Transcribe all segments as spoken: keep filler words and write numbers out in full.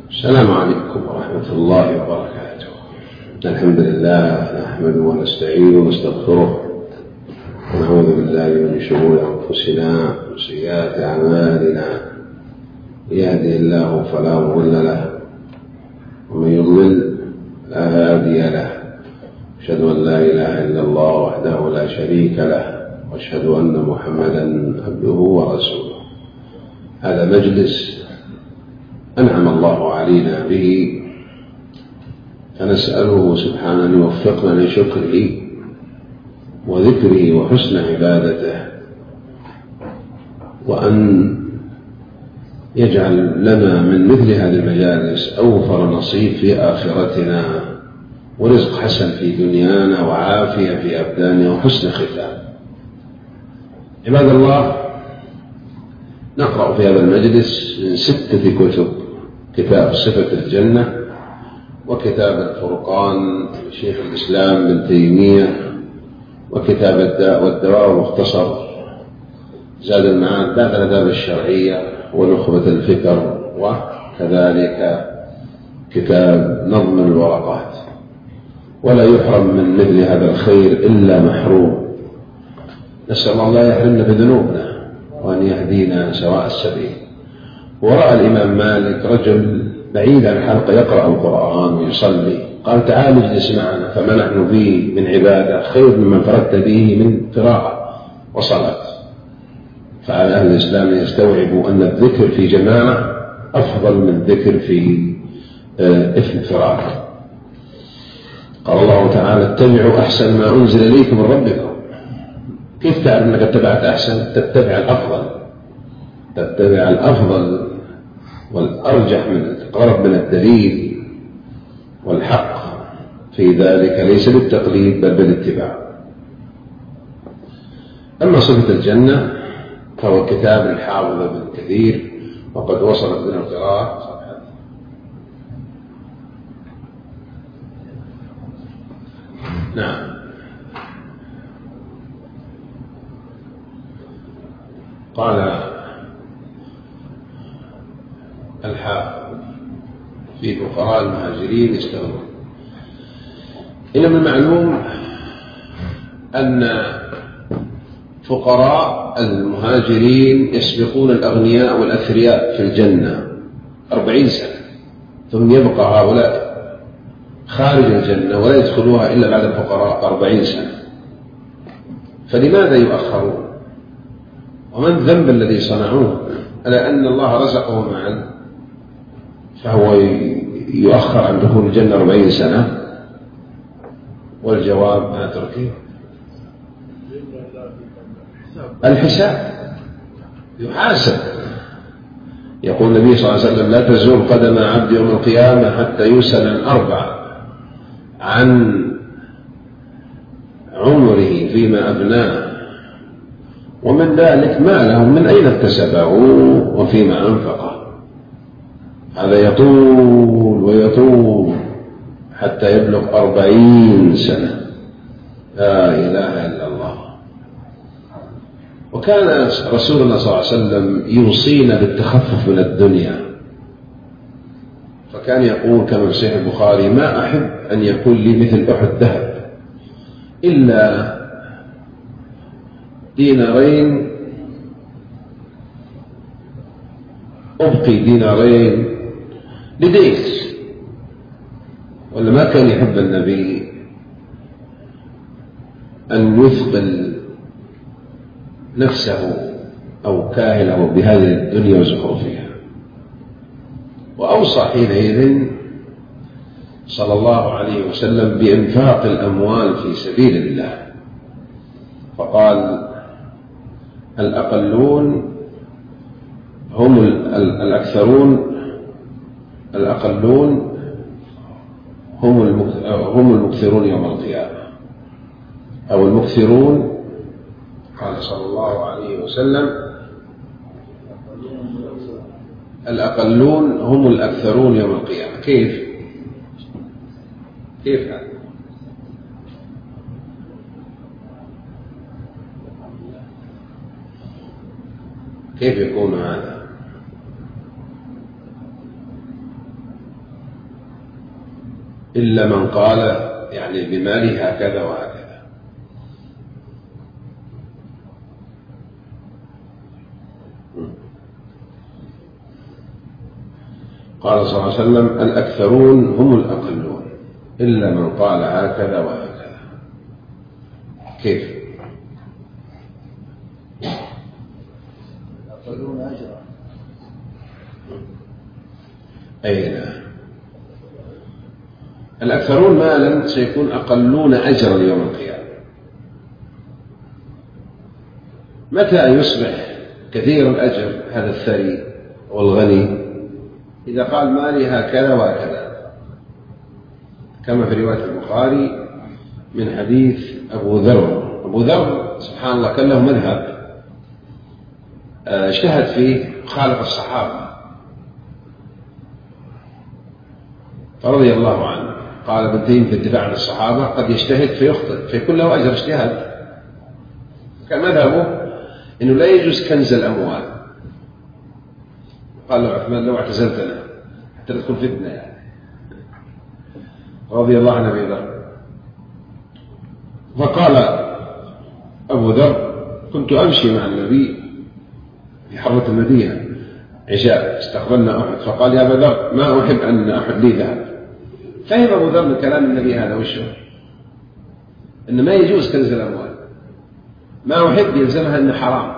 السلام عليكم ورحمة الله وبركاته. الحمد لله نحمده ونستعينه ونستغفره ونعوذ بالله من شرور أنفسنا وسيئات أعمالنا. يهده الله فلا مضل له ومن يضلل لا هادي له. أشهد أن لا إله إلا الله وحده لا شريك له وأشهد أن محمدا عبده ورسوله. هذا مجلس أنعم الله علينا به، فنسأله سبحانه أن يوفقنا لشكره وذكره وحسن عبادته، وأن يجعل لنا من مثل هذه المجالس أوفر نصيب في آخرتنا، ورزق حسن في دنيانا، وعافية في أبداننا، وحسن ختام. عباد الله، نقرأ في هذا المجلس من ستة كتب: كتاب صفة الجنة، وكتاب الفرقان لشيخ الإسلام ابن تيمية، وكتاب الداء والدواء، ومختصر زاد المعاد بعد الآداب الشرعية، ونخبة الفكر، وكذلك كتاب نظم الورقات. ولا يحرم من مثل هذا الخير إلا محروم. نسأل الله لا يحرمنا بذنوبنا وأن يهدينا سواء السبيل. ورأى الإمام مالك رجل بعيد عن الحلقة يقرأ القرآن ويصلي، قال: تعال اجلس معنا، فما نحن فيه من عبادة خير مما فردت به من قراءة وصلاة. فعلى أهل الإسلام أن يستوعبوا أن الذكر في جماعة أفضل من الذكر في انفراد. قال الله تعالى: اتبعوا أحسن ما أنزل إليكم من ربكم. كيف تعرف أنك اتبعت أحسن؟ تتبع الأفضل، تتبع الأفضل والأرجح من القرب من الدليل، والحق في ذلك ليس بالتقليد بل بالاتباع. أما صفة الجنة فهو كتاب الحافظ ابن كثير، وقد وصلت بنا القراءة. نعم. قال الحافظ: في فقراء المهاجرين يستغنون. إنما من المعلوم أن فقراء المهاجرين يسبقون الأغنياء والأثرياء في الجنة أربعين سنة، ثم يبقى هؤلاء خارج الجنة ولا يدخلوها إلا بعد الفقراء أربعين سنة. فلماذا يؤخرون؟ وما الذنب الذي صنعوه؟ ألا أن الله رزقهم معا فهو يؤخر عن دخول الجنة أربعين سنة؟ والجواب ما تركيه الحساب، يحاسب. يقول النبي صلى الله عليه وسلم: لا تزول قدم عبد يوم القيامة حتى يسأل عن أربع: عن عمره فيما أبناه، ومن ذلك ماله من أين اكتسبه وفيما أنفقه. هذا يطول ويطول حتى يبلغ أربعين سنة. لا إله إلا الله. وكان رسول الله صلى الله عليه وسلم يوصينا بالتخفف من الدنيا، فكان يقول كما في صحيح البخاري: ما أحب أن يكون لي مثل أحد ذهب إلا دينارين، أبقي دينارين لديس. ولا ما كان يحب النبي أن يثقل نفسه أو كاهله بهذه الدنيا وزخرفها. وأوصى حينئذ صلى الله عليه وسلم بإنفاق الأموال في سبيل الله، فقال: الأقلون هم الأكثرون الأقلون هم المكثرون يوم القيامة، أو المكثرون. قال صلى الله عليه وسلم: الأقلون هم الأكثرون يوم القيامة. كيف؟ كيف هذا؟ كيف يكون هذا؟ إلا من قال يعني بماله هكذا وهكذا. قال صلى الله عليه وسلم: الأكثرون هم الأقلون إلا من قال هكذا وهكذا. كيف؟ الأقلون أجرا. أي نعم، الأكثرون مالا سيكون أقلون أجرا يوم القيامة. متى يصبح كثير الأجر هذا الثري والغني؟ إذا قال مالي هكذا وهكذا، كما في رواية البخاري من حديث أبو ذر. أبو ذر سبحان الله كان له مذهب اجتهد فيه خالف الصحابة رضي الله عنه. قال: بالدين في الدفاع عن الصحابة قد يجتهد فيخطئ فيكون له أجر اجتهاد. كان مذهبه إنه لا يجوز كنز الأموال. قال له عثمان: لو اعتزلتنا حتى لا تكون فتنة يعني، رضي الله عن أبي ذر. فقال أبو ذر: كنت أمشي مع النبي في حرة المدينة عشاء، استقبلنا أحد، فقال: يا أبا ذر، ما أحب أن أحد لي ذهب. فهم أبو ذر من كلام النبي هذا وشه إن ما يجوز كنز الأموال، ما أحب يلزمها إنه حرام.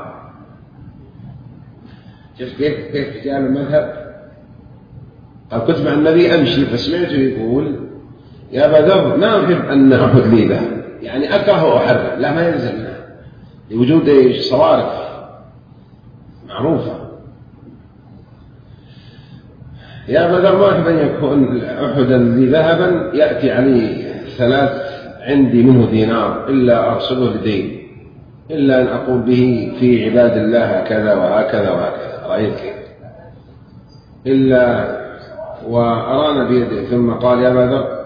شوف كيف كيف جاء المذهب. قال: كنت مع النبي أمشي فسمعته يقول: يا أبا ذر، ما أحب أن أحد لي ذهب، يعني أكره وأحرم، لا ما يلزمنا لوجود صوارف معروفة. يا أبا ذر، ما أحب أن يكون أحدا لي ذهبا يأتي عليه ثلاث عندي منه دينار إلا أرسله لدين، إلا أن أقول به في عباد الله هكذا وهكذا وهكذا. رأيت كيف؟ إلا وأرانا بيده. ثم قال: يا أبا ذر،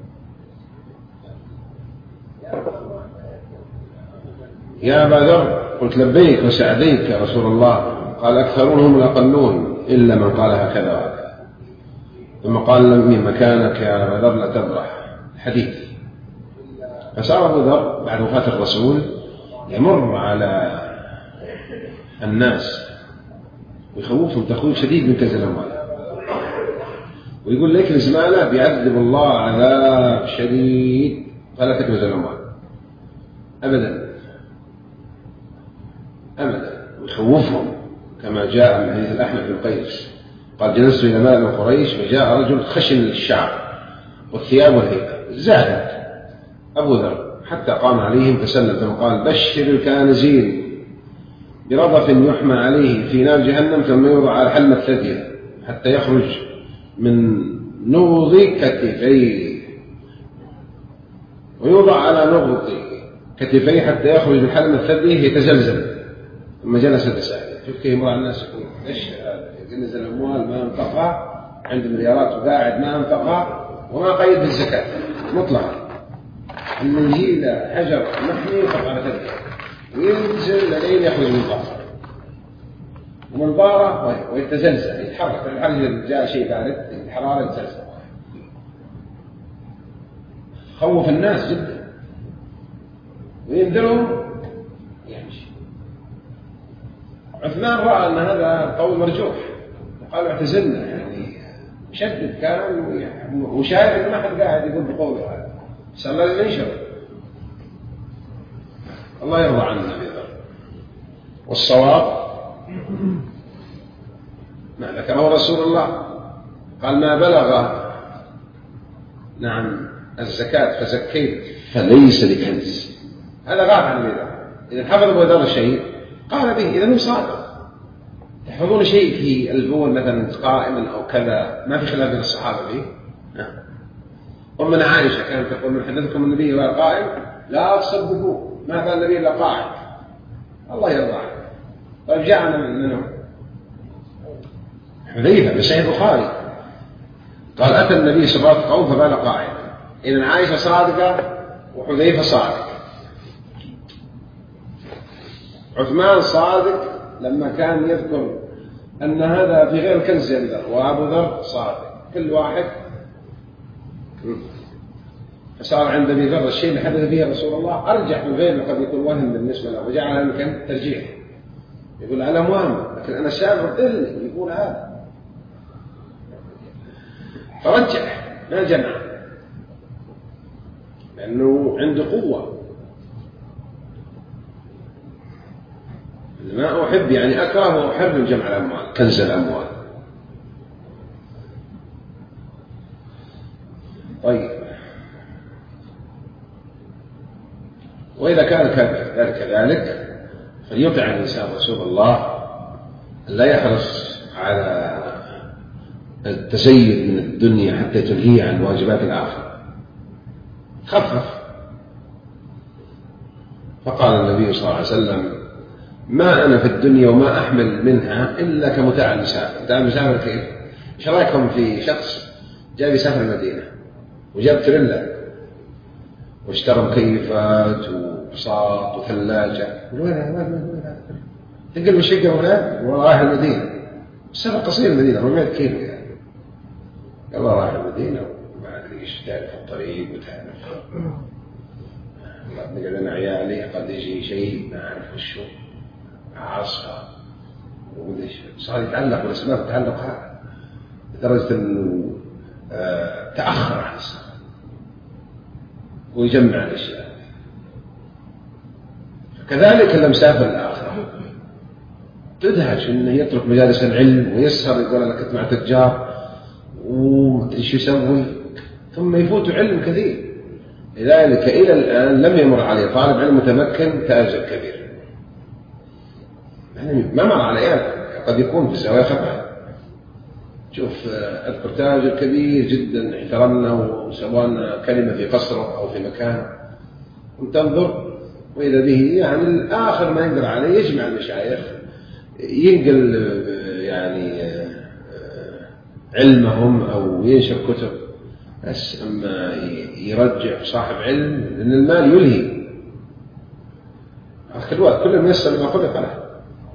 يا أبا ذر، قلت: لبيك وسعديك يا رسول الله. قال: أكثرون هم الأقلون إلا من قال هكذا وهكذا. ثم قال: من مكانك يا أبا ذر لا تبرح. الحديث. فصار أبو ذر بعد وفاة الرسول يمر على الناس ويخوفهم تخويف شديد من كنز الأموال، ويقول: لك زمانه بيعذب الله عذاب شديد فلا تكنز الأموال أبدا أبدا، ويخوفهم كما جاء من حديث الأحنف بن قيس قال: جلست إلى مال من قريش فجاء رجل خشن الشعر والثياب والهيئة، زادت أبو ذر حتى قام عليهم فسلم، ثم قال: بشر الكانزين برضف يحمى عليه في نار جهنم ثم يوضع على حلمة ثديه حتى يخرج من نوض كتفيه، ويوضع على نغط كتفيه حتى يخرج من حلمة ثديه يتزلزل. ثم جلس تساءل. شوف كيف يمر على الناس يقول: ليش يكنز الأموال ما انفقها، عند مليارات وقاعد ما انفقها، وما قيد بالزكاة مطلقا، أن يجي حجر محمي يقف على ثديه وينزل لين يخرج من طاره ومن طاره ويتزلزل يتحرك. الحرج جاء شيء بارد الحرارة يتزلزل، خوف الناس جدا وينذرهم يمشي. عثمان رأى أن هذا قول مرجوح وقال: اعتزلنا، يعني شدد كان وشايف أن ما حد قاعد يقول بقوله هذا، بس الله لازم ينشر. الله يرضى عنا أبي ذر. والصواب ما ذكره رسول الله، قال: ما بلغ نعم الزكاة فزكيت فليس لكنز. هذا غاب عن أبي ذر. إذا حفظ أبو ذر شيء قال به، إذا هو صادق. تحفظون شيء في البول مثلا قائما أو كذا ما في خلاف بين الصحابة فيه. أمنا عائشة كانت تقول: من حدثكم النبي وهو قائم لا تصدقوه، ما كان النبي إلا قاعد. الله يرضى عنه. طيب جاءنا منهم حذيفة بصحيح البخاري قال: أتى النبي صلى الله عليه وسلم قوم فبال قاعدا. إذن عائشة صادقة وحذيفة صادق. عثمان صادق لما كان يذكر أن هذا في غير كنز، وأبو ذر صادق. كل واحد فصار عند أبي ذر الشيء اللي حدث به رسول الله أرجح من غيره قد يكون وهم بالنسبة له، وجعل يمكن ترجيح، يقول أنا موهم لكن أنا شاعر إلي يقول هذا، فرجح ما جمع لأنه عنده قوة. ما أحب يعني أكره وأحب من جمع الأموال، كنز الأموال. طيب، وإذا كان ذلك كذلك فليطع الإنسان رسول الله، لا يحرص على التزيد من الدنيا حتى تلهيه عن واجبات الآخرة، خفف. فقال النبي صلى الله عليه وسلم: ما أنا في الدنيا وما أحمل منها إلا كمتاع المسافر. متاع المسافر كيف؟ إيش رأيكم في شخص جاء يسافر المدينة وجاب تريلا واشترى مكيفات وبساط وثلاجة، وين هذا؟ تنقل من شقة هنا والله رايح المدينة، السفر قصير المدينة أربعمائة كيلو يعني. قال الله رايح المدينة وما أدري إيش تعرف الطريق وتعرف نقعد أنا عيالي قد يجي شيء ما أعرف وشو عاصفة ومدري صار يتعلق والأسباب تتعلق هذا لدرجة أنه آه تأخر عن السفر ويجمع الأشياء. كذلك اللي مسافر الآخرة تدهش أنه يترك مجالس العلم ويسهر، يقول أنا كنت مع تجار ومدري شو يسوي، ثم يفوت علم كثير. لذلك إلى الآن لم يمر عليه طالب علم متمكن تاجر كبير، يعني ما مر عليه، قد يكون في الزوايا خطأ. شوف أذكر تاجر كبير جدا احترمنا وسوالنا كلمة في قصره أو في مكانه وتنظر وإذا به يعني الآخر ما يقدر عليه يجمع المشايخ ينقل يعني علمهم أو ينشر كتب، بس أما يرجع صاحب علم لأن المال يلهي. أخذ الوقت كل ميسر لما خلق له.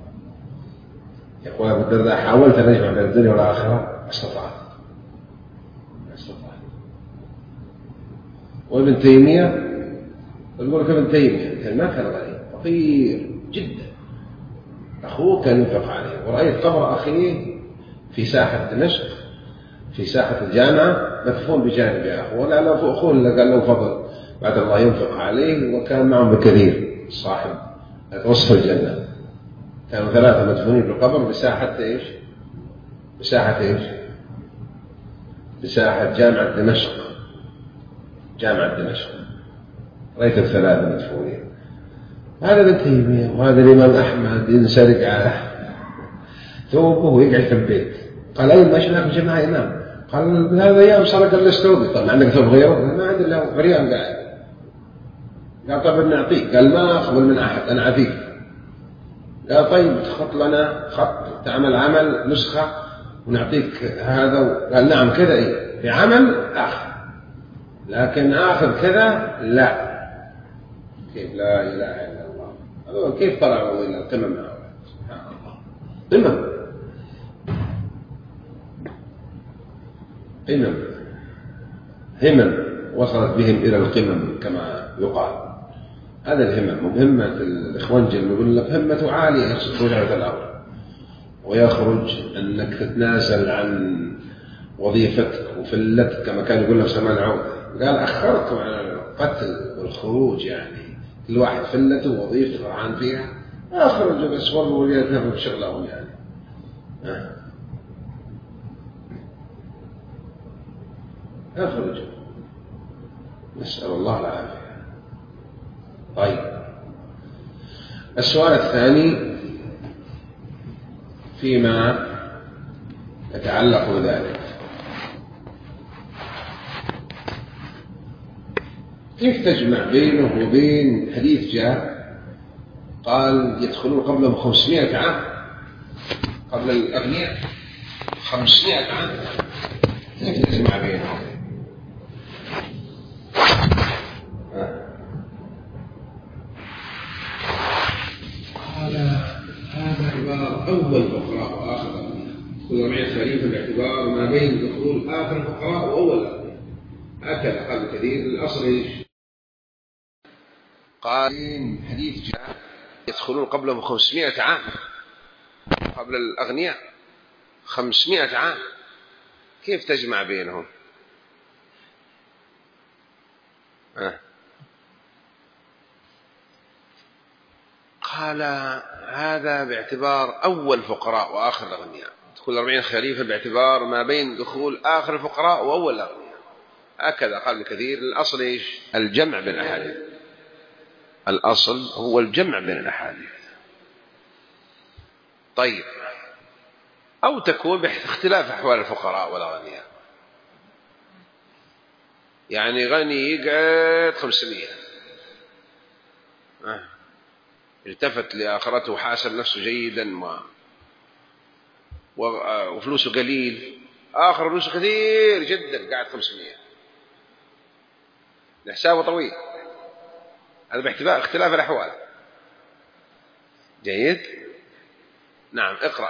يقول أبو الدرداء: حاولت أن أجمع بين الدنيا والآخرة ما استطعت ما استطعت. وابن تيمية يقول لك ابن تيمية ما كان غني، فقير جدا، أخوه كان ينفق عليه، ورأيت قبر أخيه في ساحة دمشق في ساحة الجامعة مدفون بجانب أخوه، لأن أخوه اللي قال له فضل بعد الله ينفق عليه وكان معهم بكثير صاحب وصف الجنة. كانوا ثلاثة مدفونين في القبر بساحة إيش؟ بساحة إيش؟ بساحة جامعة دمشق جامعة دمشق رأيت الثلاثة مدفونين. هذا ابن تيمية وهذا الإمام أحمد ينسرق على ثوبه ويقعد في البيت. قال: أي ما شفناك جماعة إمام؟ قال: هذا أيام سرق الاستودي. طبعا عندك ثوب غيره؟ ما عندي إلا غريان قاعد. قال: طيب نعطيك. قال: ما أقبل من أحد، أنا عفيف. قال: طيب تخط لنا خط، تعمل عمل نسخة ونعطيك هذا. قال: نعم كذا إيه في عمل آخر، لكن آخر كذا لا. كيف لا إله إلا الله؟ كيف طلعوا إلى القمم؟ سبحان الله، قمم قمم همم وصلت بهم إلى القمم كما يقال. هذا الهمم مهمة الإخوان جل يقول لك همة عالية، يقصد رجعة الأمر ويخرج أنك تتنازل عن وظيفتك وفلتك كما كان يقول لك سمان عودة. قال: أخرتم عن القتل والخروج، يعني كل واحد فلته ووظيفته فرحان فيها، أخرجوا بس والله وليتنفوا بشغلهم يعني. أه. أخرجوا، نسأل الله العافية. طيب، السؤال الثاني فيما يتعلق بذلك: كيف تجمع بينه وبين حديث جاء قال يدخلون قبلهم خمسمائة عام، قبل الأغنياء خمسمائة عام، كيف تجمع بينهم؟ قال: هذا عبارة أول فقراء وآخر أغنياء، كل معي خليفة باعتبار ما بين دخول آخر الفقراء وأول الأغنياء. هكذا قال كثير. الأصل إيش؟ قال حديث جاء يدخلون قبله بخمسمائة عام، قبل الأغنياء خمسمائة عام، كيف تجمع بينهم؟ أه. قال هذا باعتبار أول فقراء وآخر الأغنياء، دخول أربعين خليفة باعتبار ما بين دخول آخر الفقراء وأول الأغنياء. هكذا قال كثير. الأصل إيش؟ الجمع بين الأحاديث. الأصل هو الجمع بين الأحاديث. طيب، أو تكون باختلاف أحوال الفقراء والأغنياء، يعني غني يقعد خمسمائة، آه. التفت لآخرته وحاسب نفسه جيدا و... وفلوسه قليل، آخر فلوسه كثير جدا قاعد خمسمائة، حسابه طويل. هذا باعتبار اختلاف الأحوال. جيد. نعم، اقرأ.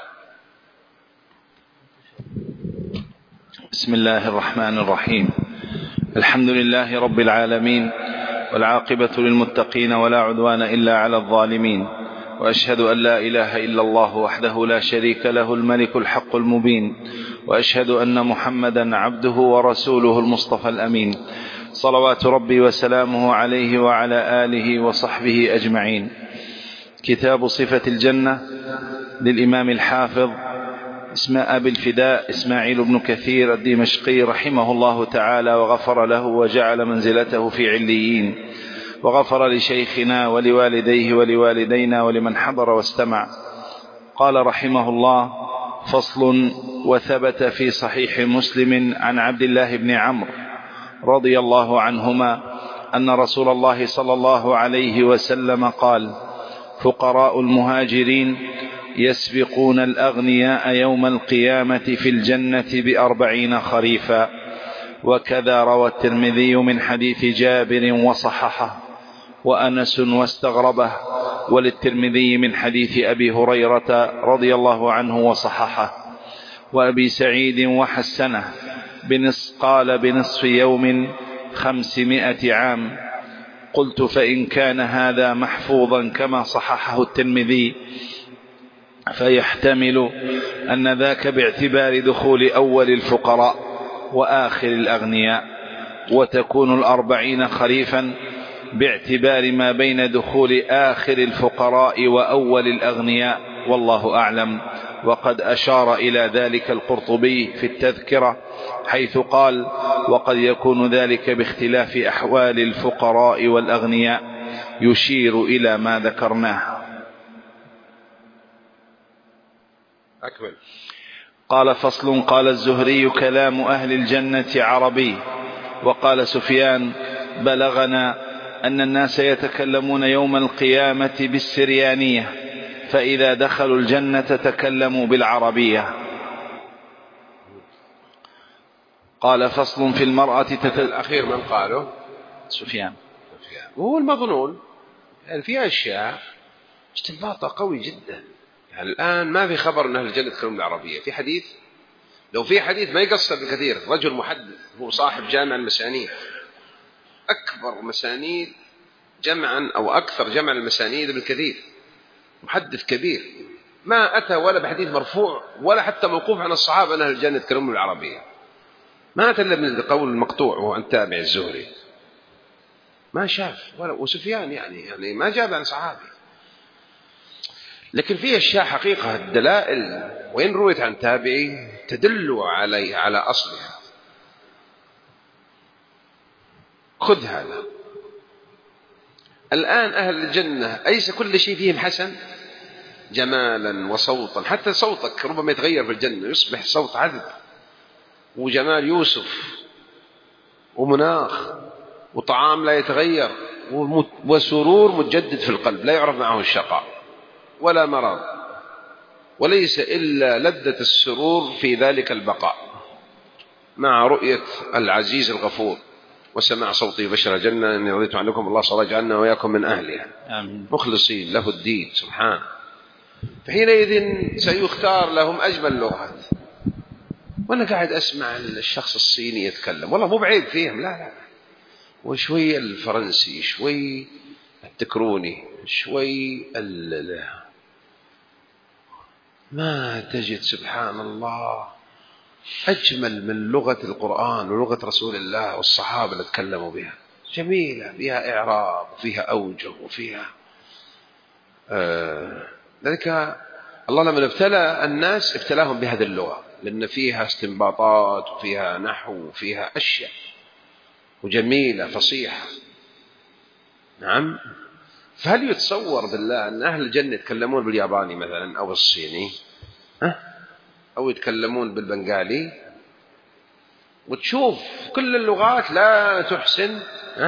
بسم الله الرحمن الرحيم. الحمد لله رب العالمين، والعاقبة للمتقين ولا عدوان إلا على الظالمين، وأشهد أن لا إله إلا الله وحده لا شريك له الملك الحق المبين، وأشهد أن محمدا عبده ورسوله المصطفى الأمين، صلوات ربي وسلامه عليه وعلى آله وصحبه أجمعين. كتاب صفة الجنة للإمام الحافظ اسم أبي الفداء إسماعيل بن كثير الدمشقي رحمه الله تعالى، وغفر له وجعل منزلته في عليين، وغفر لشيخنا ولوالديه ولوالدينا ولمن حضر واستمع. قال رحمه الله: فصل. وثبت في صحيح مسلم عن عبد الله بن عمرو رضي الله عنهما أن رسول الله صلى الله عليه وسلم قال: فقراء المهاجرين يسبقون الأغنياء يوم القيامة في الجنة بأربعين خريفا. وكذا روى الترمذي من حديث جابر وصححه، وأنس واستغربه، وللترمذي من حديث أبي هريرة رضي الله عنه وصححه، وأبي سعيد وحسنه بنص قال بنصف يوم خمسمائة عام. قلت: فإن كان هذا محفوظا كما صححه الترمذي فيحتمل أن ذاك باعتبار دخول أول الفقراء وآخر الأغنياء، وتكون الأربعين خريفا باعتبار ما بين دخول آخر الفقراء وأول الأغنياء، والله أعلم. وقد أشار إلى ذلك القرطبي في التذكرة حيث قال: وقد يكون ذلك باختلاف أحوال الفقراء والأغنياء، يشير إلى ما ذكرناه. أكمل. قال: فصل. قال الزهري: كلام أهل الجنة عربي. وقال سفيان: بلغنا أن الناس يتكلمون يوم القيامة بالسريانية، فإذا دخلوا الجنة تكلموا بالعربية. قال: فصل. في المرأة تت... الأخير من قاله؟ سفيان. وهو المظنون، يعني في أشياء استنباطها قوي جدا. يعني الآن ما في خبر أن أهل الجنة يتكلمون بالعربية في حديث. لو في حديث ما يقصر بكثير. رجل محدث هو صاحب جامع المسانيد، أكبر مسانيد جمعا أو أكثر جمع المسانيد ابن كثير، محدث كبير، ما أتى ولا بحديث مرفوع ولا حتى موقوف عن الصحابة أن أهل الجنة يتكلمون بالعربية. ما أتى إلا من القول المقطوع وهو عن تابع الزهري، ما شاف ولا. وسفيان يعني يعني ما جاب عن صحابي. لكن في أشياء حقيقة الدلائل وإن رويت عن تابعي تدل عليه على أصلها. خذ هذا. الآن أهل الجنة أليس كل شيء فيهم حسن جمالا وصوتا؟ حتى صوتك ربما يتغير في الجنة، يصبح صوت عذب، وجمال يوسف، ومناخ، وطعام لا يتغير، وسرور متجدد في القلب لا يعرف معه الشقاء ولا مرض، وليس إلا لذة السرور في ذلك البقاء مع رؤية العزيز الغفور وسمع صوته بشر الجنة: إني رضيت عنكم الله صلى الله عنه وإياكم من أهلها آمين. مخلصين له الدين سبحانه. فحينئذ سيختار لهم أجمل لغات وأنا قاعد أسمع الشخص الصيني يتكلم، والله مو بعيب فيهم، لا لا، وشوي الفرنسي، شوي التكروني، شوي ال... ما تجد سبحان الله أجمل من لغة القرآن ولغة رسول الله والصحابة اللي تكلموا بها، جميلة، فيها إعراب وفيها أوجه وفيها آه... ذلك الله لما ابتلى الناس ابتلاهم بهذه اللغة، لأن فيها استنباطات وفيها نحو وفيها أشياء وجميلة فصيحة. نعم. فهل يتصور بالله أن أهل الجنة يتكلمون بالياباني مثلا أو بالصيني أو يتكلمون بالبنغالي؟ وتشوف كل اللغات لا تحسن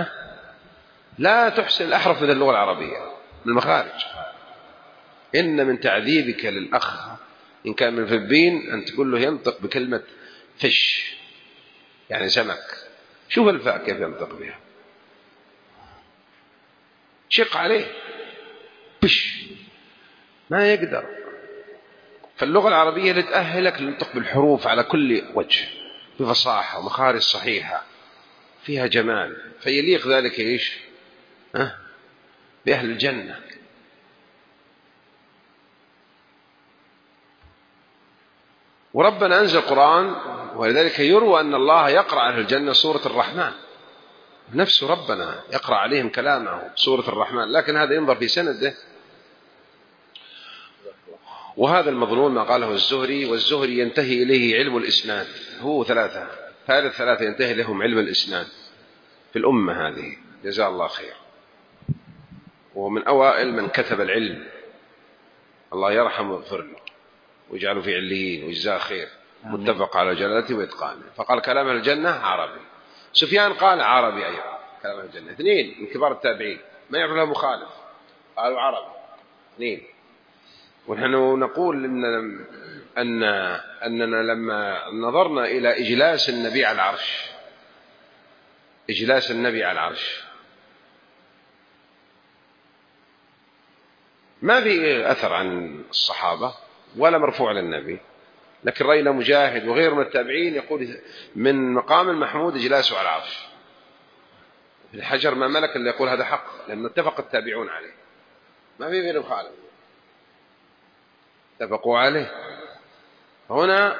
لا تحسن الأحرف من اللغة العربية من المخارج. إن من تعذيبك للأخ إن كان من الفلبين أن تقول له ينطق بكلمة فش، يعني سمك، شوف الفاء كيف ينطق بها، شق عليه بش، ما يقدر. فاللغة العربية لتأهلك لنطق بالحروف على كل وجه بفصاحة ومخارج صحيحة فيها جمال، فيليق ذلك إيش أه؟ بأهل الجنة. وربنا أنزل القرآن، ولذلك يروى أن الله يقرأ على الجنة سورة الرحمن نفسه، ربنا يقرأ عليهم كلامه سورة الرحمن، لكن هذا ينظر في سنده، وهذا المظنون ما قاله الزهري، والزهري ينتهي إليه علم الإسناد، هو ثلاثة ثالث ثلاثة ينتهي لهم علم الإسناد في الأمة هذه، جزاه الله خير، ومن أوائل من كتب العلم، الله يرحمه ويغفر له ويجعله في عليين ويجزاه خير، متفق على جلالته وإتقانه. فقال كلام الجنة عربي. سفيان قال عربي أيضا كلام الجنة. اثنين من كبار التابعين ما يعرف له مخالف قالوا عربي، اثنين. ونحن نقول إن أن أننا لما نظرنا إلى إجلاس النبي على العرش، إجلاس النبي على العرش ما في أثر عن الصحابة ولا مرفوع للنبي، لكن رأينا مجاهد وغير من التابعين يقول من مقام المحمود إجلاسه على العرش. الحجر ما ملك اللي يقول هذا حق، لأن اتفق التابعون عليه، ما في بينهم خالف، اتفقوا عليه. هنا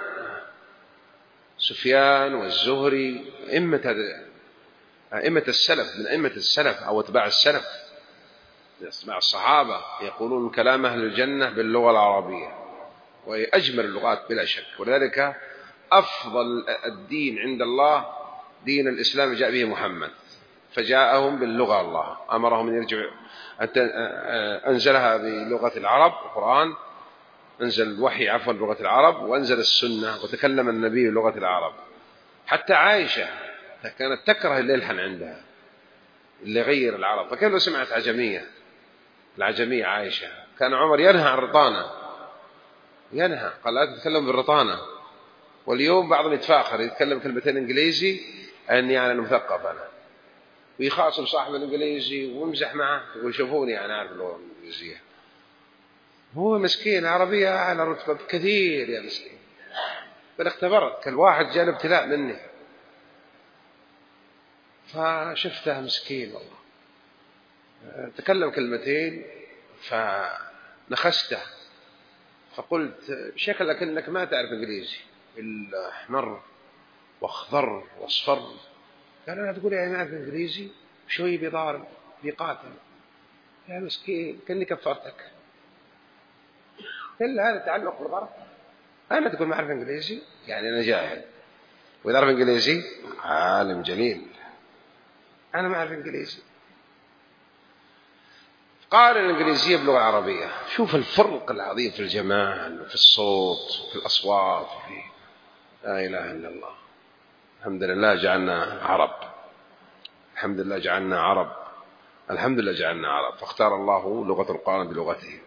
سفيان والزهري أئمة أئمة السلف، من أئمة السلف أو اتباع السلف اتباع الصحابة، يقولون كلام أهل الجنة باللغة العربية، وهي أجمل اللغات بلا شك. ولذلك أفضل الدين عند الله دين الإسلام جاء به محمد، فجاءهم باللغة، الله أمرهم أن يرجعوا، أنزلها بلغة العرب، القرآن أنزل الوحي عفوا بلغة العرب، وأنزل السنة وتكلم النبي بلغة العرب. حتى عائشة كانت تكره اللي يلحن عندها اللي غير العرب، فكيف لو سمعت عجمية؟ العجمية عائشة كان عمر ينهى عن الرطانة، ينهى، قال لا تتكلم بالرطانة. واليوم بعضهم يتفاخر يتكلم كلمتين إنجليزي أني يعني مثقف أنا، ويخاصم صاحب الإنجليزي ويمزح معه، يقول شوفوني أنا أعرف اللغة الإنجليزية. هو مسكين، العربية على رتبة كثير يا مسكين، بل اختبرت، كل واحد جاء ابتلاء مني، فشفته مسكين والله، تكلم كلمتين فنخسته، فقلت شكلك أنك ما تعرف إنجليزي، إلا أحمر واخضر واصفر. قال أنا تقول يعني ما أعرف إنجليزي، شوي بيضارب بيقاتل، يا مسكين كأني كفرتك. إلا هذا تعلق بالضرب، أنا تقول ما أعرف إنجليزي يعني أنا جاهل، وإذا أعرف إنجليزي عالم جليل، أنا ما أعرف إنجليزي. قارن الإنجليزية باللغة العربية، شوف الفرق العظيم في الجمال وفي الصوت وفي الأصوات وفي لا إله إلا الله. الحمد لله جعلنا عرب، الحمد لله جعلنا عرب، الحمد لله جعلنا عرب، فاختار الله لغة القرآن بلغته.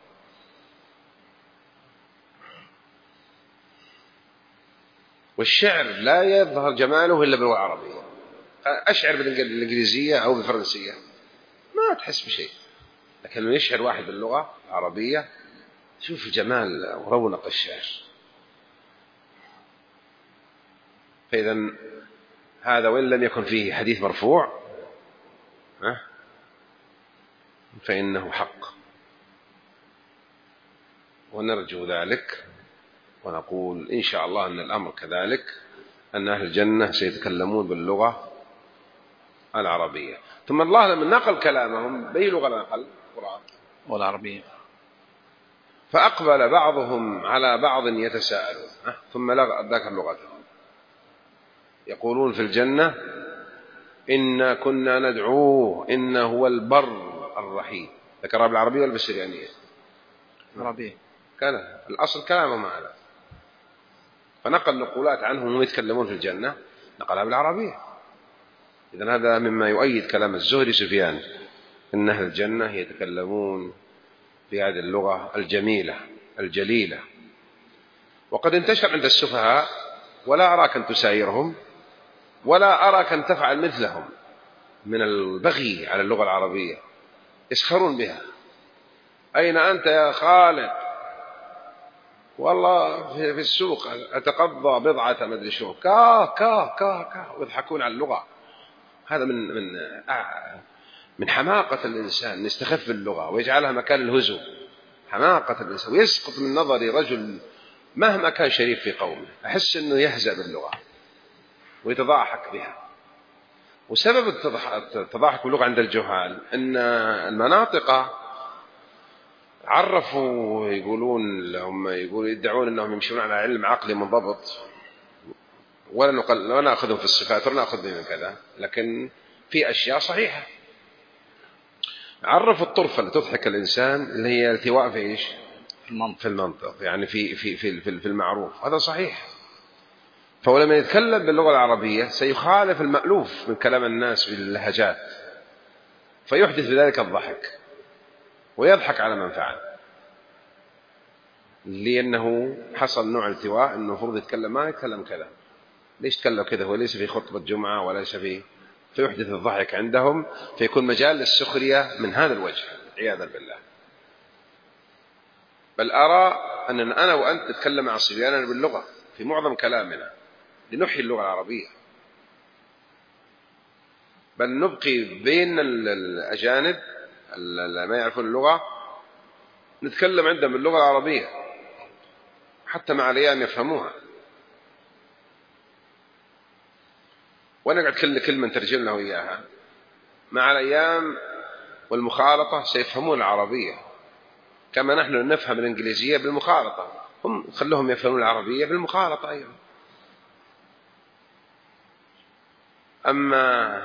والشعر لا يظهر جماله إلا باللغة العربية. أشعر بالإنجليزية أو بالفرنسية ما تحس بشيء، لكن لو يشعر واحد باللغة العربية شوف جمال ورونق الشعر. فإذا هذا وإن لم يكن فيه حديث مرفوع فإنه حق، ونرجو ذلك ونقول إن شاء الله أن الأمر كذلك، أن أهل الجنة سيتكلمون باللغة العربية. ثم الله لما نقل كلامهم بأي لغة نقل؟ القرآن والعربية. فأقبل بعضهم على بعض يتساءلون، ثم ذكر لغتهم، يقولون في الجنة إنا كنا ندعوه إنه هو البر الرحيم. ذكرها بالعربية ولا بالسريانية؟ العربية. كان الأصل كلامهم هذا، فنقل نقولات عنهم وهم يتكلمون في الجنة نقلها بالعربية. إذن هذا مما يؤيد كلام الزهري سفيان إن أهل الجنة يتكلمون بهذه اللغة الجميلة الجليلة. وقد انتشر عند السفهاء، ولا أراك أن تسايرهم ولا أراك أن تفعل مثلهم من البغي على اللغة العربية، يسخرون بها. أين أنت يا خالد؟ والله في السوق أتقضى بضعة مدري شو، كا كا كا كا، ويضحكون على اللغة. هذا من من من حماقة الإنسان يستخف اللغة ويجعلها مكان الهزو. حماقة الإنسان، ويسقط من نظري رجل مهما كان شريف في قومه أحس أنه يهزأ باللغة ويتضاحك بها. وسبب التضاحك باللغة عند الجهال أن المناطق عرفوا يقولون هم يقولون يدعون أنهم يمشون على علم عقلي منضبط، ولا نقل ولا نأخذهم في الصفات ولا نأخذ بهم كذا، لكن في أشياء صحيحة. عرفوا الطرفة اللي تضحك الإنسان اللي هي التواء في إيش؟ في المنطق، يعني في في في في المعروف، هذا صحيح. فلما يتكلم باللغة العربية سيخالف المألوف من كلام الناس باللهجات، فيحدث بذلك الضحك ويضحك على من فعل، لأنه حصل نوع التواء أنه المفروض يتكلم ما يتكلم كذا، ليش تكلم كذا؟ هو ليس في خطبة جمعة وليس في، فيحدث الضحك عندهم، فيكون مجال للسخرية من هذا الوجه عياذا بالله. بل أرى أننا أنا وأنت نتكلم مع صبياننا باللغة في معظم كلامنا لنحيي اللغة العربية، بل نبقي بين الأجانب اللي ما يعرفون اللغة نتكلم عندهم باللغة العربية حتى مع الأيام يفهموها. ونقعد كل كلمة نترجم له إياها، مع الأيام والمخالطة سيفهمون العربية كما نحن نفهم الإنجليزية بالمخالطة، هم خلوهم يفهمون العربية بالمخالطة أيضا. أما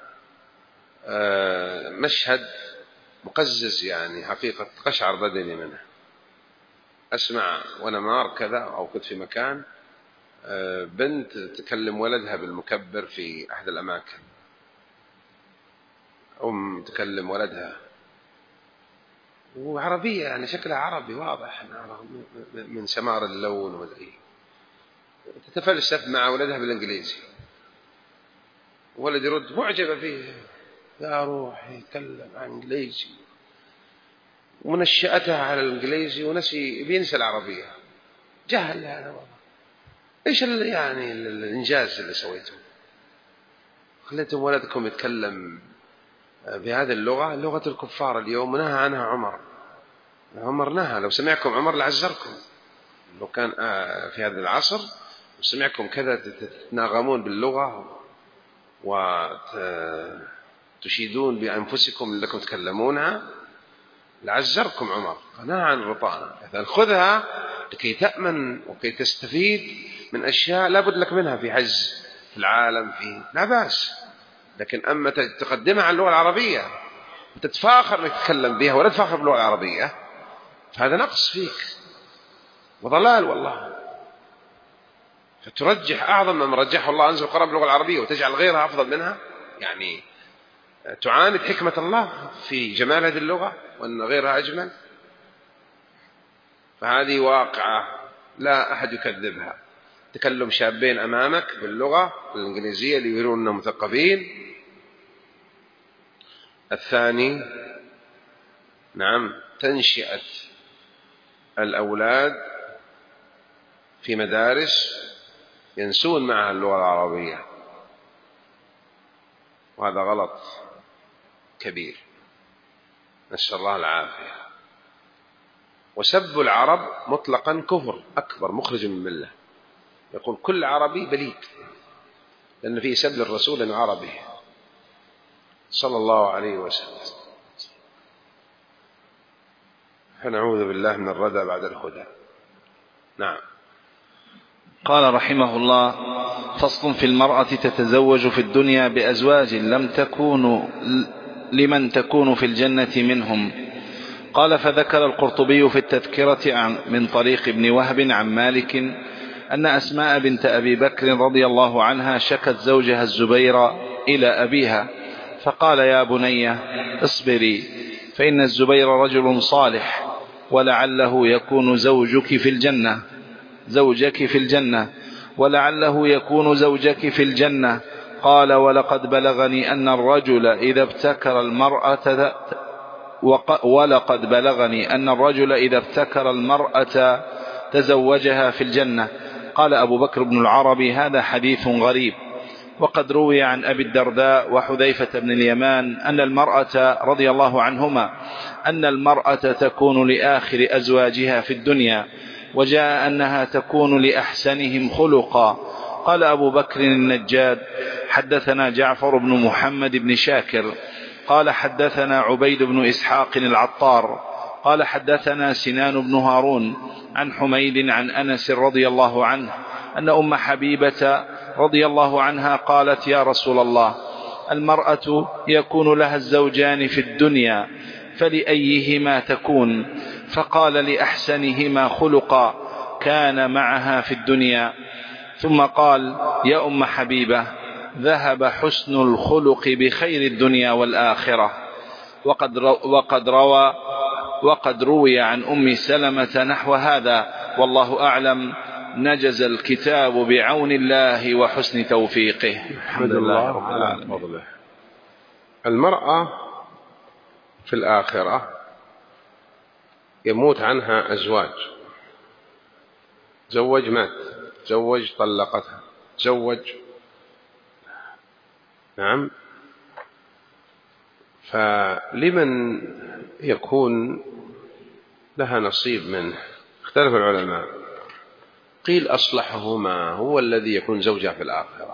مشهد مقزز يعني حقيقة قشعر بدني منه، أسمع وأنا مار كذا أو كنت في مكان بنت تكلم ولدها بالمكبر في أحد الأماكن، أم تكلم ولدها وعربية يعني شكلها عربي واضح من سمار اللون ومدري، تتفلسف مع ولدها بالإنجليزي، ولد يرد معجبة فيه، يا روح يتكلم عن إنجليزي ونشأتها على الإنجليزي ونسي بينسى العربية. جهل هذا والله. إيش يعني الإنجاز اللي سويته؟ خليتم ولدكم يتكلم بهذه اللغة، لغة الكفار اليوم، ونهى عنها عمر. عمر نهى، لو سمعكم عمر لعزركم. لو كان في هذا العصر وسمعكم كذا تتناغمون باللغة وتشيدون بأنفسكم لكم تكلمونها لعزركم عمر. نهى عن الرطانة، خذها لكي تأمن وكي تستفيد من أشياء لا بد لك منها في حز في العالم، في لا بأس. لكن أما تقدمها عن اللغة العربية وتتفاخر أنك تتكلم بها ولا تفاخر باللغة العربية، فهذا نقص فيك وضلال والله. فترجح أعظم ما رجحه الله أنزل القرآن باللغة العربية وتجعل غيرها أفضل منها، يعني تعاند حكمة الله في جمال هذه اللغة وأن غيرها أجمل. فهذه واقعة لا أحد يكذبها. تكلم شابين أمامك باللغة الإنجليزية ليرون أنهم مثقفين. الثاني نعم تنشئة الأولاد في مدارس ينسون معها اللغة العربية، وهذا غلط كبير، نسأل الله العافية. وسب العرب مطلقا كفر أكبر مخرج من الملة، يقول كل عربي بليد، لأن فيه سب للرسول العربي صلى الله عليه وسلم. فنعوذ بالله من الردى بعد الهدى. نعم. قال رحمه الله: فصل في المرأة تتزوج في الدنيا بأزواج لم تكون لمن تكون في الجنة منهم. قال: فذكر القرطبي في التذكرة عن من طريق ابن وهب عن مالك أن أسماء بنت أبي بكر رضي الله عنها شكت زوجها الزبير إلى أبيها، فقال: يا بني اصبري، فإن الزبير رجل صالح، ولعله يكون زوجك في الجنة زوجك في الجنة ولعله يكون زوجك في الجنة. قال: ولقد بلغني أن الرجل إذا ابتكر المرأة ولقد بلغني أن الرجل إذا ابتكر المرأة تزوجها في الجنة. قال أبو بكر بن العربي: هذا حديث غريب. وقد روي عن أبي الدرداء وحذيفة بن اليمان أن المرأة رضي الله عنهما أن المرأة تكون لآخر أزواجها في الدنيا، وجاء أنها تكون لأحسنهم خلقا. قال أبو بكر النجاد: حدثنا جعفر بن محمد بن شاكر قال حدثنا عبيد بن إسحاق العطار قال حدثنا سنان بن هارون عن حميد عن أنس رضي الله عنه أن أم حبيبة رضي الله عنها قالت: يا رسول الله، المرأة يكون لها الزوجان في الدنيا، فلأيهما تكون؟ فقال: لأحسنهما خلقا كان معها في الدنيا. ثم قال: يا أم حبيبة، ذهب حسن الخلق بخير الدنيا والآخرة. وقد, وقد, روى وقد روي عن أم سلمة نحو هذا، والله أعلم. نجز الكتاب بعون الله وحسن توفيقه. الحمد لله رب العالمين. المرأة في الآخرة يموت عنها أزواج، زوج مات، زوج طلقتها، زوج، نعم. فلمن يكون لها نصيب منه؟ اختلف العلماء، قيل أصلحهما هو الذي يكون زوجها في الآخرة،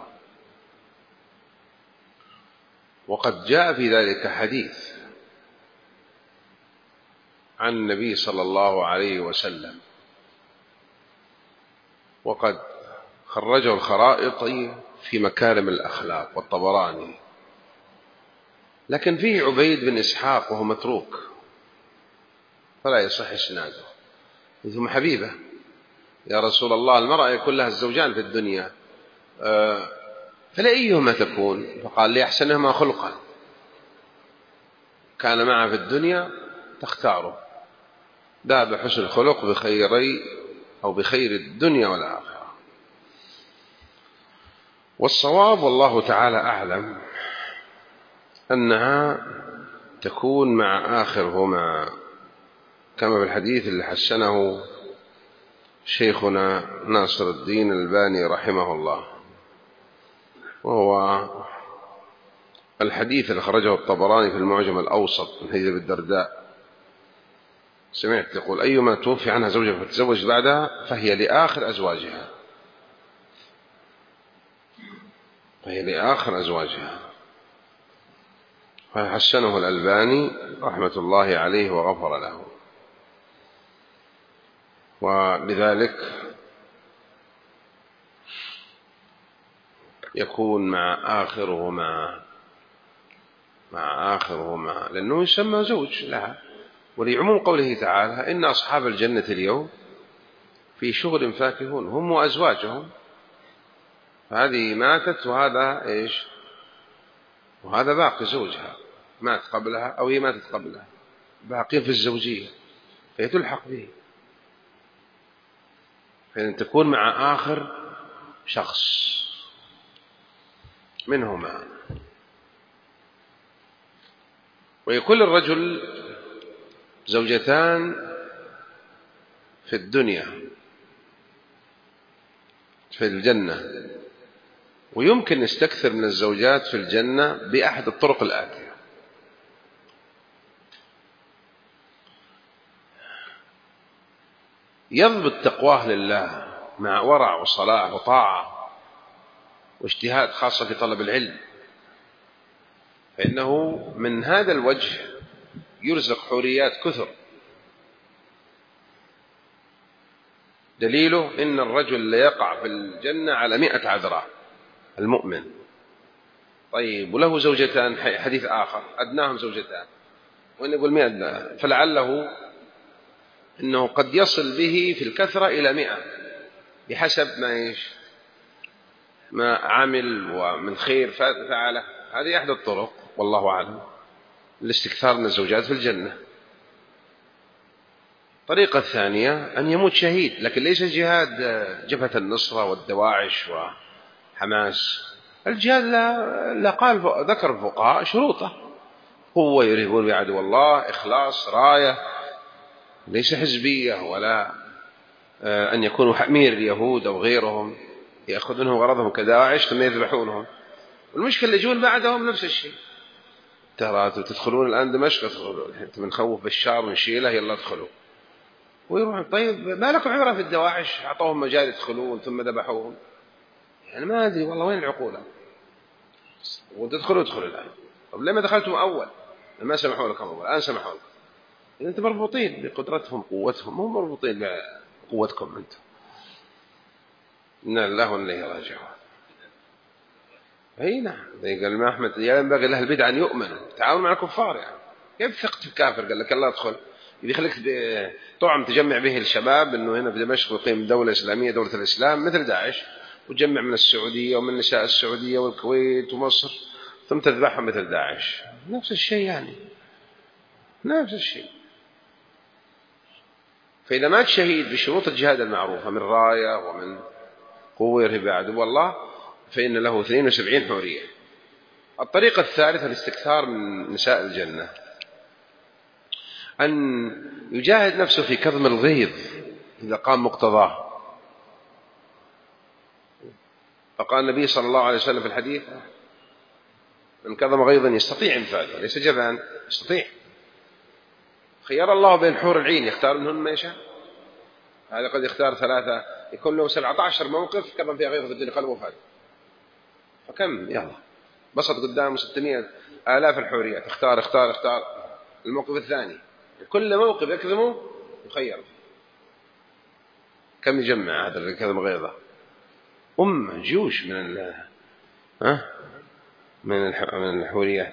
وقد جاء في ذلك حديث عن النبي صلى الله عليه وسلم، وقد خرجه الخرائطي في مكارم الأخلاق والطبراني، لكن فيه عبيد بن إسحاق وهو متروك فلا يصح إسناده. ثم حبيبة: يا رسول الله، المرأة يكون لها الزوجان في الدنيا، فلأيهما تكون؟ فقال: لأحسنهما خلقا كان معها في الدنيا تختاره، ذهب حسن الخلق بخيري أو بخير الدنيا والآخرة. والصواب والله تعالى أعلم أنها تكون مع آخرهما، كما في الحديث اللي حسنه شيخنا ناصر الدين الألباني رحمه الله، وهو الحديث اللي خرجه الطبراني في المعجم الأوسط من حديث أبي الدرداء. سمعت يقول: أيما توفي عنها زوجها فتزوج بعدها فهي لآخر أزواجها، فهي لآخر أزواجها. فحسنه الألباني رحمة الله عليه وغفر له. ولذلك يكون مع آخرهما مع آخرهما لأنه يسمى زوج لها، ولعموم قوله تعالى: إن أصحاب الجنة اليوم في شغل فاكهون هم وأزواجهم. فهذه ماتت وهذا إيش؟ وهذا باقي زوجها، مات قبلها أو هي ماتت قبلها، باقين في الزوجية، فهي تلحق به. فإن تكون مع آخر شخص منهما. ويكون الرجل زوجتان في الدنيا، في الجنة، ويمكن نستكثر من الزوجات في الجنة بأحد الطرق الآتية. يضبط تقواه لله مع ورع وصلاح وطاعة واجتهاد، خاصة في طلب العلم، فإنه من هذا الوجه يرزق حوريات كثر. دليله إن الرجل لا يقع في الجنة على مئة عذراء المؤمن. طيب وله زوجتان، حديث آخر أدناهم زوجتان، وإن يقول مئة، فلعله إنه قد يصل به في الكثرة إلى مئة بحسب ما إيش ما عمل ومن خير فعله. هذه أحد الطرق والله أعلم الاستكثار من الزوجات في الجنة. الطريقة الثانية أن يموت شهيد، لكن ليس جهاد جبهة النصرة والدواعش وحماس. الجهاد لا, لا قال ذكر الفقهاء شروطه: قوة يرهبون بعدو الله، إخلاص، راية، ليس حزبية، ولا أن يكونوا حمير اليهود أو غيرهم يأخذونهم غرضهم كدواعش ثم يذبحونهم. والمشكلة اللي يجون بعدهم نفس الشيء. ترى تدخلون الآن دمشق، بنخوف بشار ونشيله، يلا ادخلوا ويروحون. طيب ما لكم عبرة في الدواعش؟ أعطوهم مجال يدخلون ثم ذبحوهم. يعني ما أدري والله وين العقولة. وتدخلوا ادخلوا الآن. طب لما دخلتم أول؟ ما سمحوا لكم أول، الآن سمحوا لكم. إذا أنتم مربوطين بقدرتهم قوتهم، هم مربوطين بقوتكم أنتم. إن الله إليه راجعون. أي نعم. قال ما أحمد ينبغي لأهل البدع أن يؤمنوا. تعاونوا مع الكفار. يعني كيف ثقت في الكافر؟ قال لك الله ادخل. إذا خليك طعم تجمع به الشباب إنه هنا في دمشق يقيم دولة إسلامية، دولة الإسلام مثل داعش، وتجمع من السعودية ومن نساء السعودية والكويت ومصر، ثم تذبحهم مثل داعش. نفس الشيء يعني، نفس الشيء. فإذا مات شهيد بشروط الجهاد المعروفة من راية ومن قوة يرهب عدو الله فإن له اثنين وسبعين حورية. الطريقة الثالثة الاستكثار من نساء الجنة، أن يجاهد نفسه في كظم الغيظ إذا قام مقتضاه. فقال النبي صلى الله عليه وسلم في الحديث: من كظم غيظا يستطيع انفاذه، ليس جبان، يستطيع. خير الله بين حور العين، يختار منهن ما يشاء. هذا قد يختار ثلاثة، يكون له سبعة عشر موقف كظم فيها غيظ الدنيا قلبه فات. فكم يلا بسط قدامه ستمائة آلاف الحوريات، اختار اختار اختار الموقف الثاني، كل موقف يكذمه يخير. كم يجمع هذا اللي كذب غيظه؟ أمة جيوش من ال ها من من الحوريات.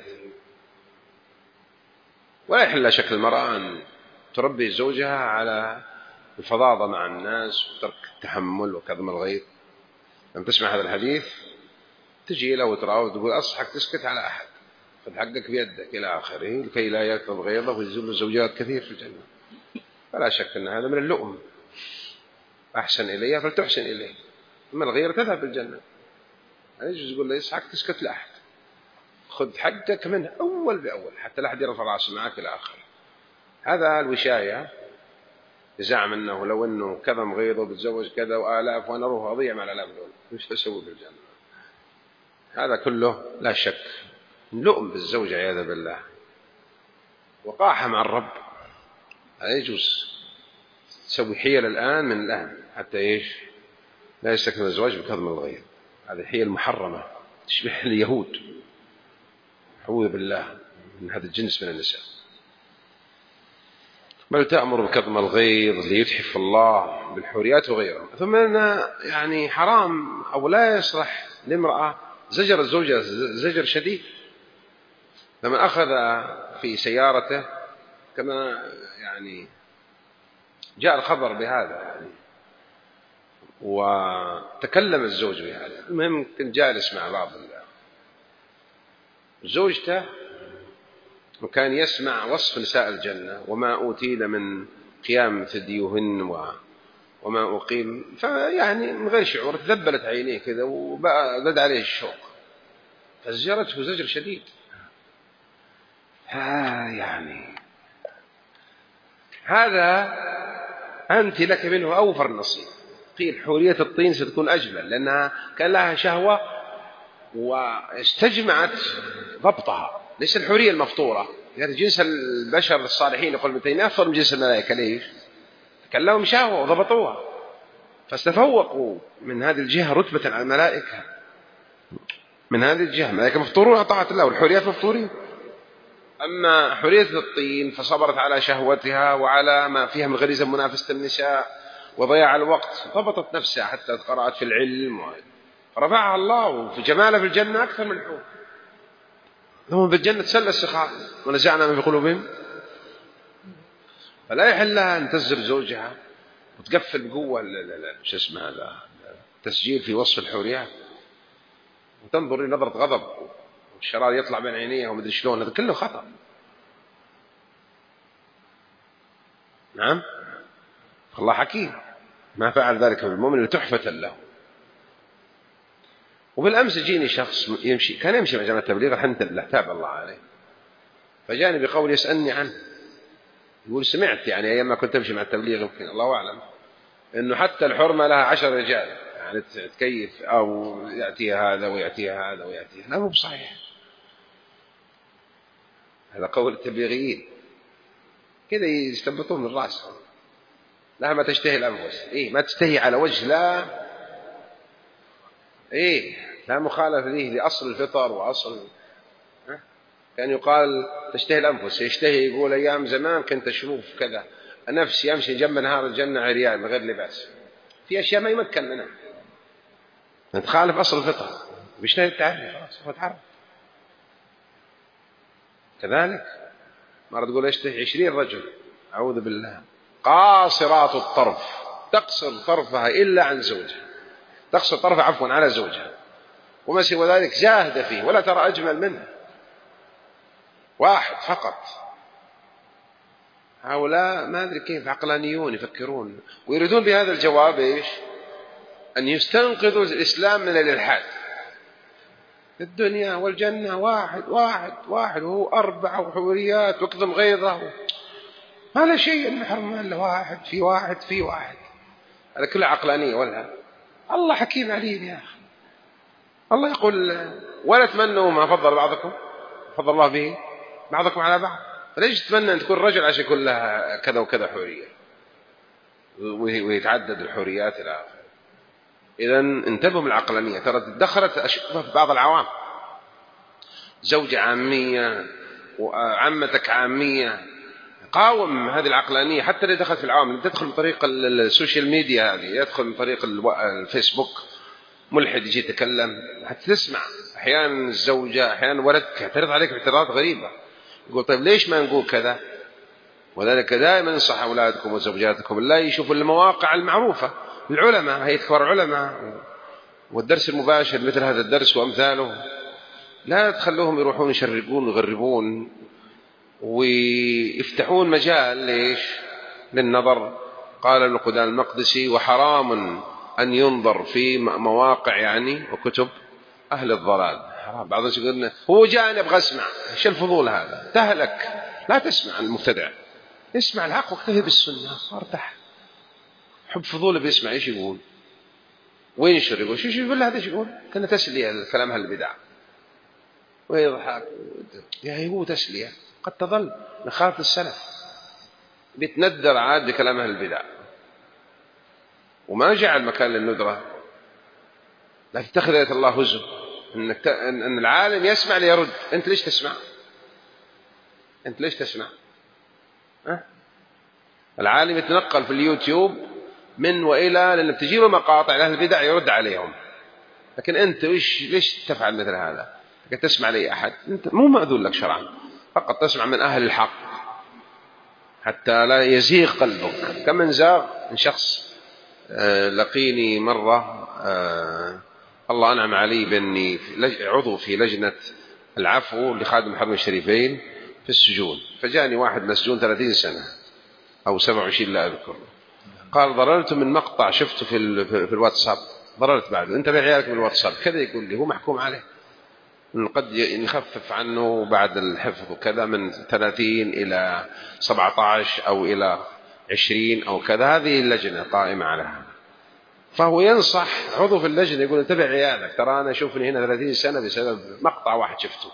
ولا يحل شكل المرأة أن تربي زوجها على الفظاظة مع الناس وترك التحمل وكظم الغيظ. لما تسمع هذا الحديث تجي له وتراوض وتقول أصحك تسكت على أحد، خذ حقك بيدك إلى آخره، لكي لا يكظم غيظه ويزول الزوجات كثير في الجنة. فلا شك أن هذا من اللؤم. أحسن إليها فلتحسن إليه، أما الغيرة تذهب في الجنة. لا يجوز يقول له يصحك تسكت لأحد، خذ حقك منه أول بأول حتى لا أحد يرفع راسه معك إلى آخره. هذا الوشاية يزعم أنه لو أنه كظم غيظه بتزوج كذا وآلاف وأنا أروح أضيع مع الآلاف دول، مش تسوي في الجنة. هذا كله لا شك لؤم بالزوجة عياذا بالله، وقاحة مع الرب. لا يجوز تسوي حيل الآن من الآن حتى إيش لا يستكمل الزواج بكظم الغيظ. هذه حيل محرمة تشبه اليهود، أعوذ بالله من هذا الجنس من النساء. بل تأمر بكظم الغيظ ليتحف الله بالحوريات وغيرهم. ثم أن يعني حرام أو لا يصلح لامرأة زجر الزوجة زجر شديد. لما أخذ في سيارته كما يعني جاء الخبر بهذا يعني، وتكلم الزوج بهذا. المهم كنت جالس مع بعض زوجته وكان يسمع وصف نساء الجنة وما أوتينا من قيام ثديهن وما أقيم، فيعني من غير شعور تذبلت عينيه كذا وبدأ عليه الشوق، فزجرته زجر شديد. ها يعني هذا أنت لك منه أوفر نصيب. قيل حورية الطين ستكون أجمل لأنها كان لها شهوة واستجمعت ضبطها، ليس الحورية المفطورة. يعني جنس البشر الصالحين يقول ابن تيمية أفضل من جنس الملائكة. ليش؟ كان لهم شهوة وضبطوها فاستفوقوا من هذه الجهة رتبة على الملائكة. من هذه الجهة الملائكة مفطورون على طاعة الله والحوريات مفطورين. أما حورية الطين فصبرت على شهوتها وعلى ما فيها من غريزة منافسة النساء وضياع الوقت، ضبطت نفسها حتى قرأت في العلم ورفعها الله وفي جمالها في الجنة أكثر من الحور. هم في الجنة تسلى السخاء ونزعنا ما في قلوبهم. فلا يحل لها أن تزر زوجها وتقفل بقوة شو اسمه هذا تسجيل في وصف الحوريات وتنظر إلى نظرة غضب والشرار يطلع بين عينيها ومدري شلون. هذا كله خطأ. نعم الله حكيم ما فعل ذلك بالمؤمن تحفة له. وبالأمس جيني شخص يمشي كان يمشي مع جماعة التبليغ الحمد لله تاب الله عليه، فجاني بقول يسألني عنه يقول سمعت يعني أيام ما كنت أمشي مع التبليغ يمكن الله أعلم إنه حتى الحرمة لها عشر رجال يعني تكيف أو يأتيها هذا ويأتيها هذا ويأتيها. لا مو بصحيح، هذا قول التبليغيين كذا يستنبطون من رأسهم. لا ما تشتهي الأنفس إيه ما تشتهي على وجه لا إيه لا مخالفة ليه لأصل الفطر وأصل. كان يقال تشتهي الأنفس يشتهي يقول أيام زمان كنت أشوف كذا نفسي يمشي جنب نهار الجنة عريان من غير لباس. في أشياء ما يمكن منها تخالف أصل الفطر بيشتهي التعرف خلاص هو تعرف. كذلك مرة تقول يشتهي عشرين رجل أعوذ بالله قاصرات الطرف تقصر طرفها إلا عن زوجها تقصر طرفها عفوا على زوجها وما سوى ذلك جاهد فيه ولا ترى أجمل منه واحد فقط. هؤلاء ما أدري كيف عقلانيون يفكرون ويريدون بهذا الجواب إيش أن يستنقذوا الإسلام من الإلحاد. الدنيا والجنة واحد واحد واحد وهو أربعة وحوريات واكظم غيظه ما لا شيء المحرم إلا واحد في واحد في واحد. هذا كله عقلانية ولا الله حكيم عليم يا أخي. الله يقول ولا تمنوا ما فضل بعضكم فضل الله به بعضكم على بعض. ليش تتمنى أن تكون رجل عشان يكون لها كذا وكذا حورية ويتعدد الحوريات إلى آخره. إذا انتبهوا من العقلانية ترى دخلت أشبه في بعض العوام زوجة عامية وعمتك عامية. قاوم هذه العقلانية حتى اللي دخلت في العوام تدخل من طريق السوشيال ميديا هذه يدخل من طريق الفيسبوك ملحد يجي يتكلم حتى تسمع. أحيانا الزوجة أحيانا ولدك يعترض عليك اعتراضات غريبة يقول طيب ليش ما نقول كذا. وذلك دائما ننصح أولادكم وزوجاتكم لا يشوفوا المواقع المعروفة العلماء هي كبار علماء والدرس المباشر مثل هذا الدرس وأمثاله لا تخلوهم يروحون يشرقون ويغربون ويفتحون مجال ليش للنظر. قال ابن قدامة المقدسي وحرام أن ينظر في مواقع يعني وكتب أهل الضلال. حرام. بعض الناس يقولون هو جاء أبغى أسمع إيش الفضول هذا تهلك. لا تسمع المبتدع اسمع الحق واكتفي بالسنة وارتاح. حب فضوله بيسمع إيش يقول وينشر يقول شو يقول هذا إيش يقول كان تسلية الكلام هالبدع ويضحك يا هو تسلية قد تظل نخاف السلف بيتندر عاد بكلام هالبدع وما جعل مكان للندرة. لا تتخذ آية الله هزوا إنك ت... أن العالم يسمع ليرد. أنت ليش تسمع أنت ليش تسمع أه؟ العالم يتنقل في اليوتيوب من وإلى لأن بتجيله مقاطع لأهل البدع يرد عليهم. لكن أنت ويش ليش تفعل مثل هذا تسمع لي أحد أنت مو مأذون لك شرعا فقط تسمع من أهل الحق حتى لا يزيغ قلبك. كم من زاغ من شخص آه لقيني مرة آه الله أنعم علي بأني عضو في لجنة العفو لخادم الحرمين الشريفين في السجون. فجاني واحد مسجون ثلاثين سنة أو سبعة وعشرين لا أذكر قال ضررت من مقطع شفته في, في الواتساب ضررت بعده انتبه عيالك من الواتساب كذا يقول لي هو محكوم عليه قد يخفف عنه بعد الحفظ وكذا من ثلاثين إلى سبعة عشر أو إلى عشرين أو كذا. هذه اللجنة قائمة على هذا. فهو ينصح عضو في اللجنة يقول انتبه عيالك، ترى أنا شوفني هنا ثلاثين سنة بسبب مقطع واحد شفته.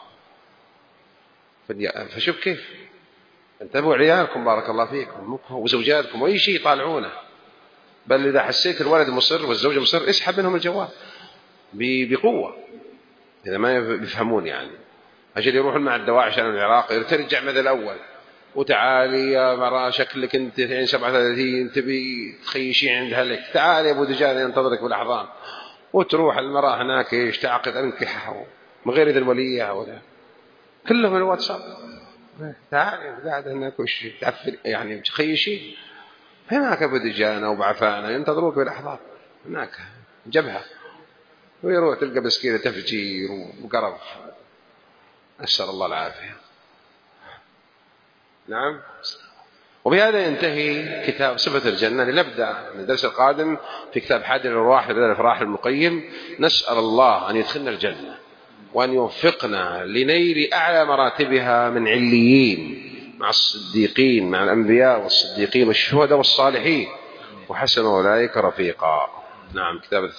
فشوف كيف انتبهوا عيالكم بارك الله فيكم وزوجاتكم وأي شيء يطالعونه. بل إذا حسيت الولد مصر والزوجة مصر اسحب منهم الجوال بقوة إذا ما بيفهمون. يعني أجل يروحون مع الدواعي عشان العراق ترجع مثل الأول وتعالي يا مرا شكلك أنت يعني سبعة وثلاثين تبي تخيشي عند أهلك، تعالي يا أبو دجال ينتظرك بالأحضان، وتروح المرأة هناك إيش تعقد أنكحه من غير إذن وليها ولا كلهم الواتساب، تعالي قاعد هناك وش تعفر يعني تخيشي هناك أبو دجال أو بعفانة ينتظروك بالأحضان هناك جبهة، ويروح تلقى مسكينة تفجير وقرف، أسأل الله العافية. نعم. وبهذا ينتهي كتاب صفة الجنة. لنبدأ من الدرس القادم في كتاب حادي الأرواح في الأفراح المقيم. نسأل الله أن يدخلنا الجنة وأن يوفقنا لنيل أعلى مراتبها من عليين مع الصديقين مع الأنبياء والصديقين والشهداء والصالحين وحسن أولئك رفيقا. نعم. كتاب